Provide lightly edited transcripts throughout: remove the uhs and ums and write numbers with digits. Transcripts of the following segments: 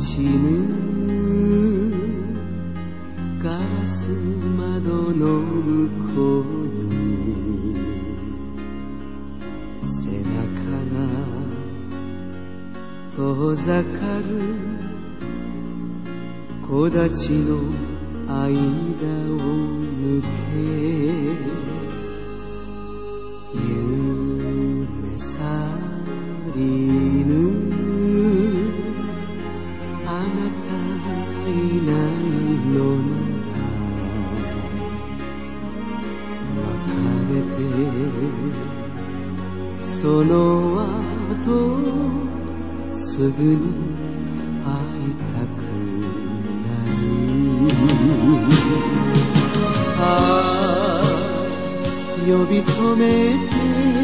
ちぬガラス窓の向こうに背中が遠ざかる木立の間を抜け夢去りぬあなたがいないのなら別れてその後すぐに会いたくなるああ呼び止めて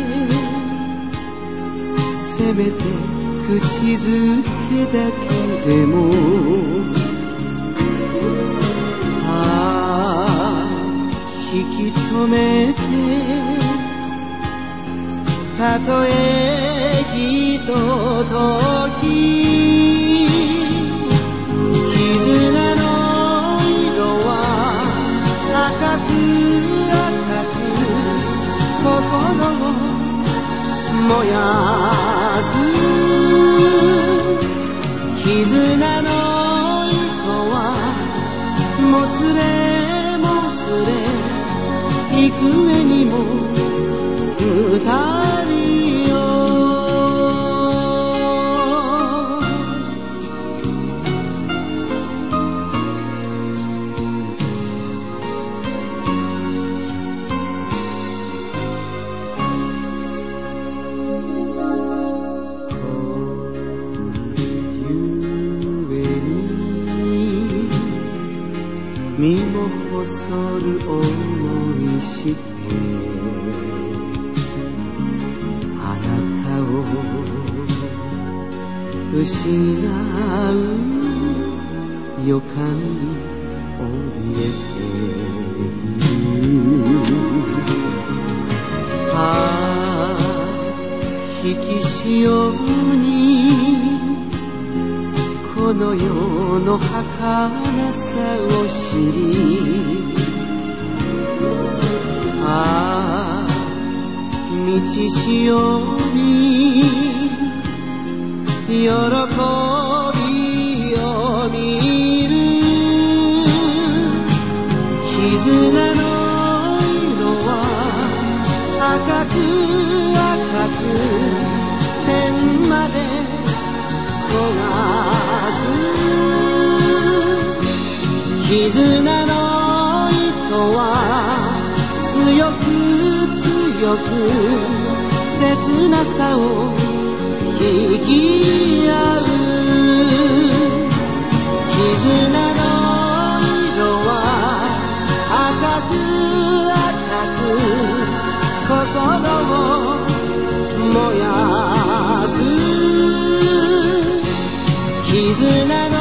せめて口づけだけでもああ引き止めてたとえひととき絆の色は赤く赤く心を燃やす絆の糸はもつれもつれ幾重にも二人よ身も細る思いしてあなたを失う予感に怯えているああ引き潮にこの世の儚さを知りああ道潮に喜びを見る絆の色は赤く赤く天まで焦がす絆の糸は強く強く切なさを引き合う絆の色は赤く赤く心を燃やす絆の